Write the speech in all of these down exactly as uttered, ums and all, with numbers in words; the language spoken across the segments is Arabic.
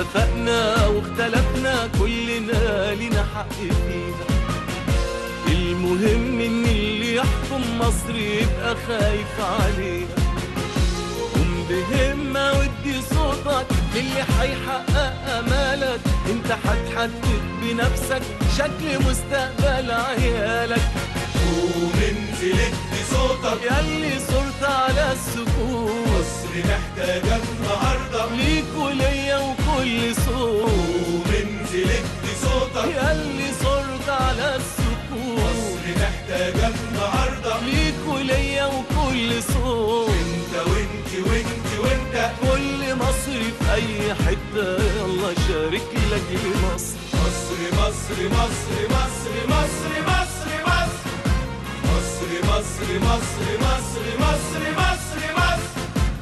اتفقنا واختلفنا كلنا لينا حق فيها. المهم ان اللي يحكم مصر يبقى خايف عليها. قوم بهمة وادي صوتك للي هيحقق امالك. انت هتحدد بنفسك شكل مستقبل عيالك. قوم انزل ادي صوتك ياللي صرت على السكوت. مصر محتاجة النهاردة ليك وليا وكل صوت. قوم انزل ادي صوتك ياللي صرت على السكوت. مصر محتاجة النهاردة ليك وليا وكل صوت. انت وانت وانت وانت كل مصري في اي حتة يلا شارك لاجل مصر. مصر مصر مصر مصر مصر مصر مصر مصر مصر مصر مصر مصر مصر مصر.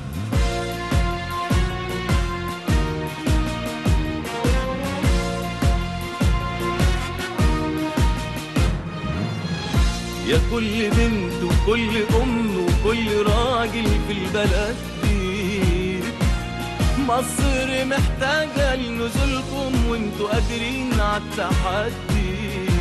يا كل بنت وكل ام وكل راجل في البلد دي، مصر محتاجة لنزولكم وانتوا قادرين عالتحدي.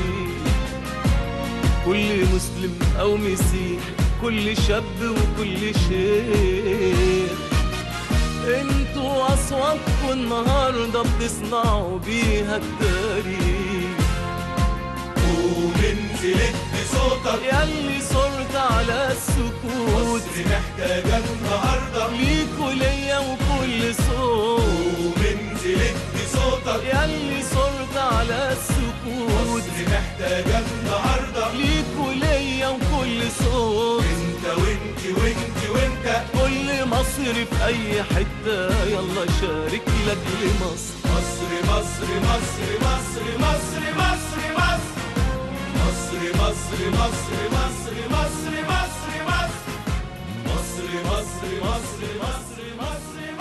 كل مسلم او مسيح، كل شاب وكل شيخ، انتوا اصواتكم النهارده بتصنعوا بيها التاريخ. قوم انزل ادي صوتك ياللي صرت على السكوت. مصر محتاجة النهاردة ليك وليا وكل صوت. قوم انزل ادي صوتك ياللي صرت على السكوت. مصر محتاجة النهاردة ليك وليا وكل صوت. انت وانت وانت وانت كل مصري في اي حتة يلا شارك لاجل مصر. مصر مصر مصر مصر مصر مصر مصر مصر مصر مصر مصر مصر مصر مصر مصر مصر مصر مصر مصر